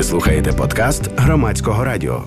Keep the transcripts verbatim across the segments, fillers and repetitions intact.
Ви слухаєте подкаст Громадського радіо.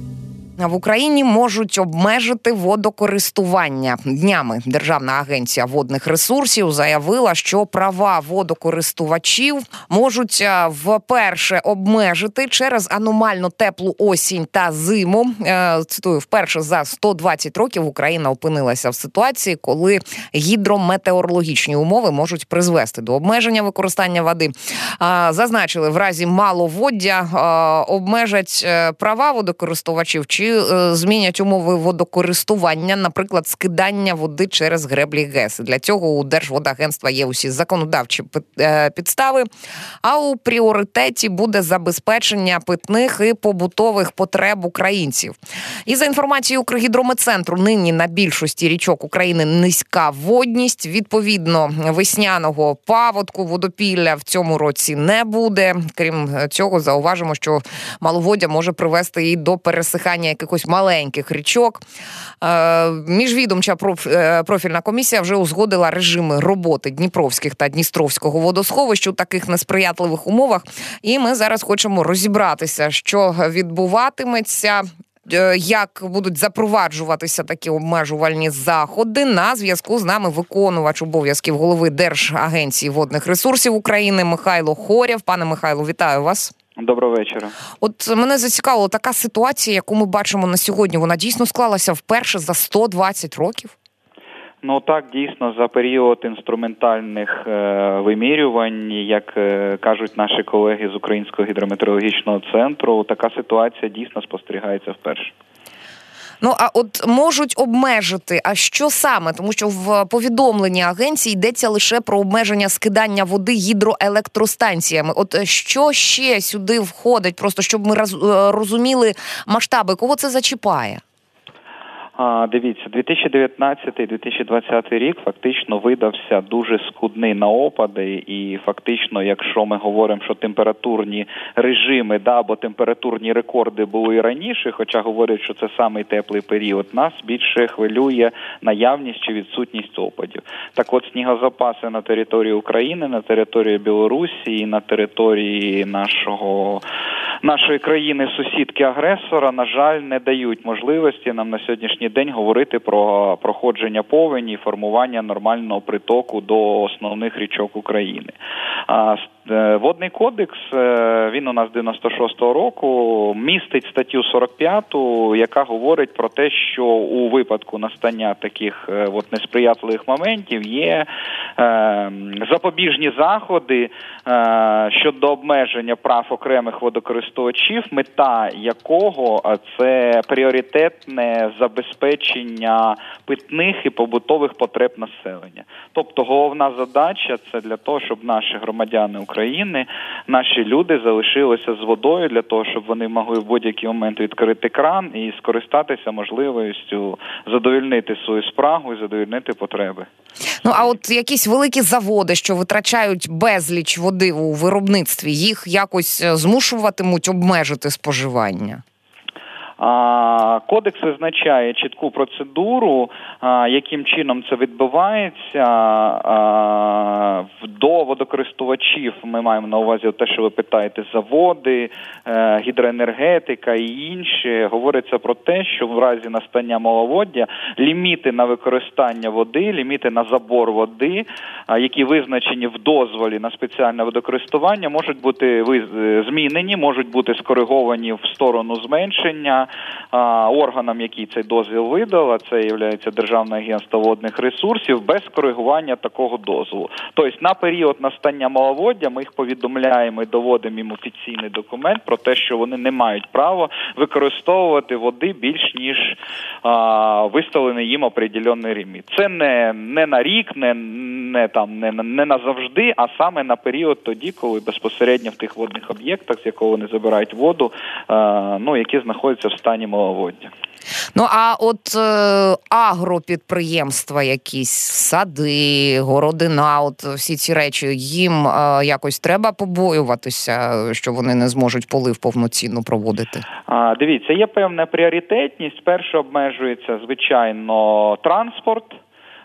В Україні можуть обмежити водокористування. Днями Державна агенція водних ресурсів заявила, що права водокористувачів можуть вперше обмежити через аномально теплу осінь та зиму. Цитую, вперше за сто двадцять років Україна опинилася в ситуації, коли гідрометеорологічні умови можуть призвести до обмеження використання води. Зазначили, в разі маловоддя обмежать права водокористувачів чи змінять умови водокористування, наприклад, скидання води через греблі ГЕС. Для цього у Держводагентства є усі законодавчі підстави, а у пріоритеті буде забезпечення питних і побутових потреб українців. І за інформацією Укргідрометцентру, нині на більшості річок України низька водність. Відповідно, весняного паводку, водопілля в цьому році не буде. Крім цього, зауважимо, що маловоддя може привести і до пересихання якихось маленьких річок. Міжвідомча профільна комісія вже узгодила режими роботи Дніпровських та Дністровського водосховищ у таких несприятливих умовах. І ми зараз хочемо розібратися, що відбуватиметься, як будуть запроваджуватися такі обмежувальні заходи. На зв'язку з нами виконувач обов'язків голови Держагенції водних ресурсів України Михайло Хорєв. Пане Михайло, вітаю вас. Доброго вечора. От мене зацікавила така ситуація, яку ми бачимо на сьогодні. Вона дійсно склалася вперше за сто двадцять років? Ну так, дійсно, за період інструментальних е, вимірювань, як е, кажуть наші колеги з Українського гідрометеорологічного центру, така ситуація дійсно спостерігається вперше. Ну, а от можуть обмежити, а що саме? Тому що в повідомленні агенції йдеться лише про обмеження скидання води гідроелектростанціями. От що ще сюди входить, просто щоб ми розуміли масштаби, кого це зачіпає? А, дивіться, дві тисячі дев'ятнадцятий - дві тисячі двадцятий рік фактично видався дуже скудний на опади, і фактично, якщо ми говоримо, що температурні режими, да, або температурні рекорди були і раніше, хоча говорять, що це самий теплий період, нас більше хвилює наявність чи відсутність опадів. Так от, снігозапаси на території України, на території Білорусі і на території нашого, нашої країни-сусідки-агресора, на жаль, не дають можливості нам на сьогоднішній день говорити про проходження повені і формування нормального притоку до основних річок України. Водний кодекс, він у нас дев'яносто шостого року, містить статтю сорок п'яту, яка говорить про те, що у випадку настання таких от несприятливих моментів є запобіжні заходи щодо обмеження прав окремих водокористувачів, мета якого це пріоритетне забезпечення питних і побутових потреб населення. Тобто головна задача – це для того, щоб наші громадяни України, наші люди залишилися з водою для того, щоб вони могли в будь-який момент відкрити кран і скористатися можливістю задовольнити свою спрагу і задовольнити потреби. Ну, а от якісь великі заводи, що витрачають безліч води у виробництві, їх якось змушуватимуть обмежити споживання? Кодекс визначає чітку процедуру, яким чином це відбувається. До водокористувачів ми маємо на увазі те, що ви питаєте, заводи, гідроенергетика і інше. Говориться про те, що в разі настання маловоддя ліміти на використання води, ліміти на забор води, які визначені в дозволі на спеціальне водокористування, можуть бути змінені, можуть бути скориговані в сторону зменшення. Органом, який цей дозвіл видав, це є Державне агентство водних ресурсів, без коригування такого дозволу. Тобто на період настання маловоддя ми їх повідомляємо і доводимо їм офіційний документ про те, що вони не мають права використовувати води більш ніж а, виставлений їм определений ліміт. Це не, не на рік, не, не, там, не, не назавжди, а саме на період тоді, коли безпосередньо в тих водних об'єктах, з якого вони забирають воду, а, ну, які знаходяться в стані маловоддя. Ну, а от е, агропідприємства якісь, сади, городина, от всі ці речі, їм е, якось треба побоюватися, що вони не зможуть полив повноцінно проводити? А, дивіться, є певна пріоритетність. Перше обмежується, звичайно, транспорт.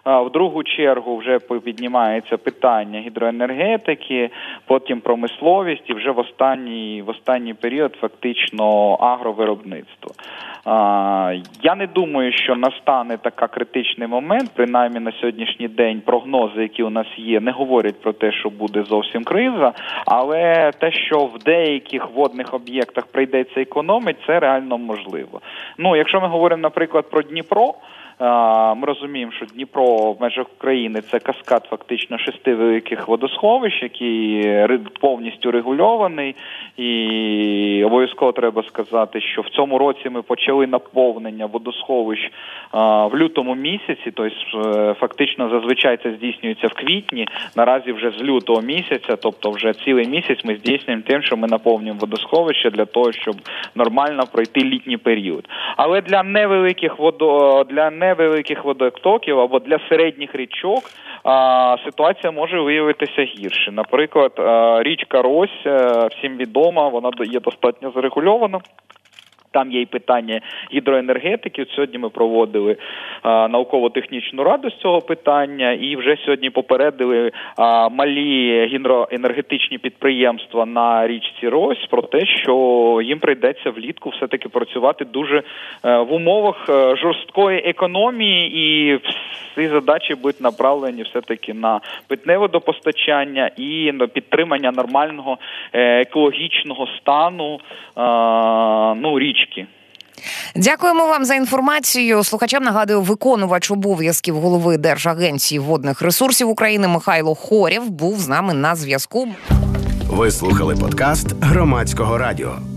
В другу чергу вже піднімається питання гідроенергетики, потім промисловість і вже в останній, в останній період фактично агровиробництво. Я не думаю, що настане така критичний момент, принаймні на сьогоднішній день прогнози, які у нас є, не говорять про те, що буде зовсім криза, але те, що в деяких водних об'єктах прийдеться економити, це реально можливо. Ну, якщо ми говоримо, наприклад, про Дніпро, ми розуміємо, що Дніпро в межах України – це каскад фактично шести великих водосховищ, який повністю регульований. І обов'язково треба сказати, що в цьому році ми почали наповнення водосховищ в лютому місяці, тобто фактично зазвичай це здійснюється в квітні, наразі вже з лютого місяця, тобто вже цілий місяць ми здійснюємо тим, що ми наповнюємо водосховища для того, щоб нормально пройти літній період. Але для невеликих водо... для невеликих водотоків або для середніх річок а, ситуація може виявитися гірше. Наприклад, а, річка Рось, а, всім відома, вона є достатньо зарегульована. Там є і питання гідроенергетики. От сьогодні ми проводили а, науково-технічну раду з цього питання і вже сьогодні попередили а, малі гідроенергетичні підприємства на річці Рось про те, що їм прийдеться влітку все-таки працювати дуже а, в умовах а, жорсткої економії, і всі задачі будуть направлені все-таки на питне водопостачання і на підтримання нормального екологічного стану а, ну, річки. Дякуємо вам за інформацію. Слухачам нагадую, виконувач обов'язків голови Держагенції водних ресурсів України Михайло Хорєв був з нами на зв'язку. Ви слухали подкаст Громадського радіо.